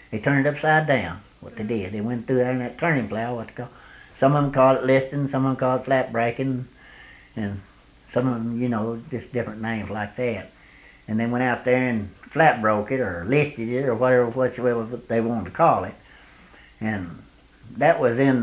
They turned it upside down, what they did. They went through there in that turning plow, what they call. Some of them call it listing, some of them call it flat breaking, and some of them, just different names like that. And they went out there and flat broke it or listed it or whatever they wanted to call it. And that was in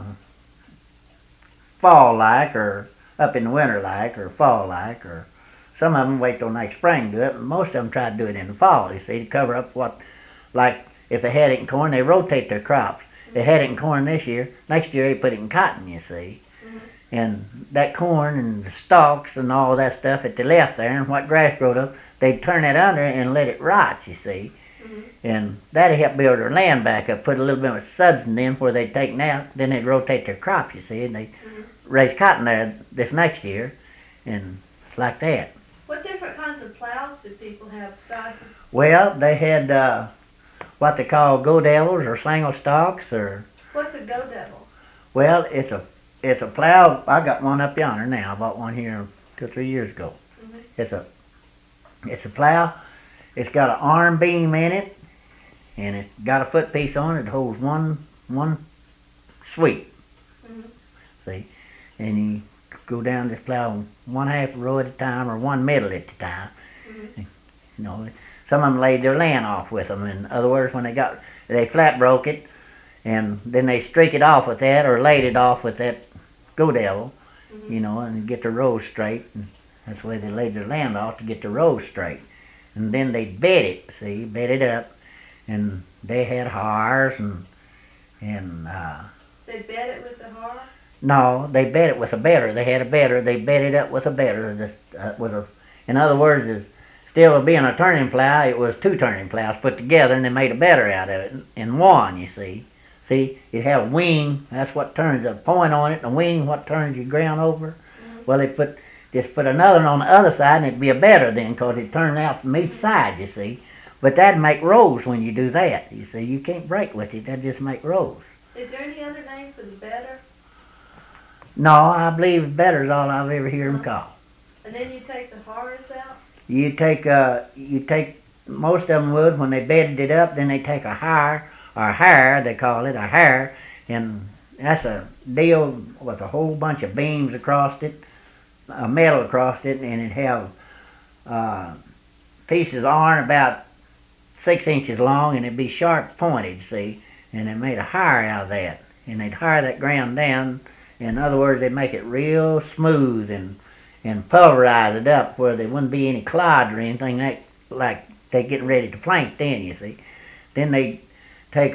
fall like, or up in the winter like, or fall like, or some of them wait till next spring to do it, and most of them try to do it in the fall, you see, to cover up what, like if they had it in corn, they rotate their crops. They had it in corn this year, next year they put it in cotton, you see. And that corn and the stalks and all that stuff that they left there and what grass growed up, they'd turn that under and let it rot, you see. And that'd help build their land back up, put a little bit of substance in where they'd take it out, then they'd rotate their crops, you see, and they'd raise cotton there this next year, and like that. What different kinds of plows do people have besides? Well, they had what they call go devils or single stalks, or. What's a go devil? Well, it's a plow. I got one up yonder now. I bought one here 2 or 3 years ago. It's a plow. It's got an arm beam in it, and it's got a foot piece on it that holds one sweep. See, and you go down this plow one half row at a time or one middle at a time. Some of them laid their land off with them. In other words, when they flat broke it, and then they streak it off with that or laid it off with that go devil, and get the rows straight. And that's the way they laid their land off, to get the rows straight. And then they bed it up, and they had hars and They bed it with the har? No, they bed it with a bedder. They had a bedder. They bed it up with a bedder. In other words, instead of being a turning plow, it was 2 turning plows put together, and they made a bedder out of it in one, you see. See, it had a wing. That's what turns a point on it, and a wing, what turns your ground over. Well, they just put another one on the other side, and it'd be a bedder then, because it turned out from each side, you see. But that'd make rows when you do that, you see. You can't break with it. That'd just make rows. Is there any other name for the bedder? No, I believe bedder's all I've ever heard them call. And then you take the hars out? You take most of them would, when they bedded it up, then they take a hire, or hair, they call it, a hair, and that's a deal with a whole bunch of beams across it, metal across it, and it'd have pieces of iron about 6 inches long, and it'd be sharp pointed, see, and they made a hire out of that, and they'd hire that ground down. In other words, they'd make it real smooth and pulverize it up where there wouldn't be any clods or anything like they getting ready to plank then, you see. Then they take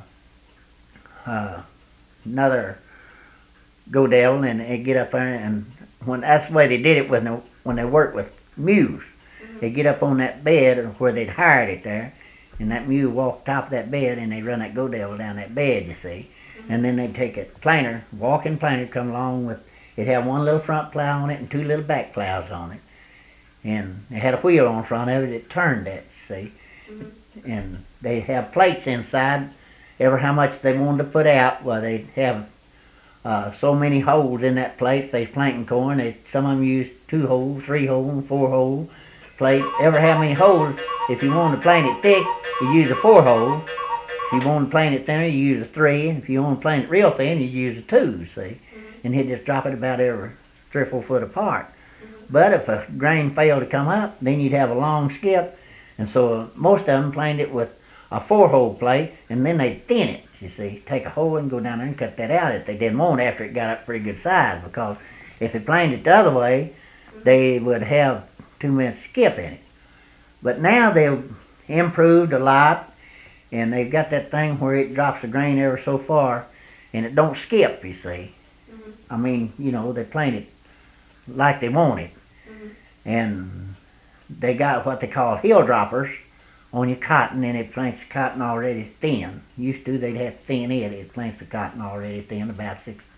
another go devil, and they get up there, and that's the way they did it when they worked with mules. They get up on that bed where they'd hired it there, and that mule walked top of that bed, and they run that go devil down that bed, you see. And then they'd take a planer, walking planer, come along with, it'd have one little front plow on it and 2 little back plows on it. And it had a wheel on front of it that turned that, see. And they'd have plates inside, ever how much they wanted to put out. Well, they'd have so many holes in that plate. If they's planting corn, some of them used 2 holes, 3 holes, 4 hole plate. Ever how many holes, if you wanted to plant it thick, you use a 4 hole. If you want to plant it thinner, you use a 3. And if you want to plant it real thin, you use a 2, see. And he'd just drop it about every 3 or 4 foot apart. But if a grain failed to come up, then you'd have a long skip. And so most of them planted it with a 4-hole plate, and then they'd thin it, you see. Take a hole and go down there and cut that out if they didn't want after it got up pretty good size. Because if they planted it the other way, they would have too much skip in it. But now they've improved a lot. And they've got that thing where it drops the grain ever so far, and it don't skip, you see. I mean, they plant it like they want it. And they got what they call hill droppers on your cotton, and it plants the cotton already thin. Used to, they'd have to thin it. It plants the cotton already thin, about 6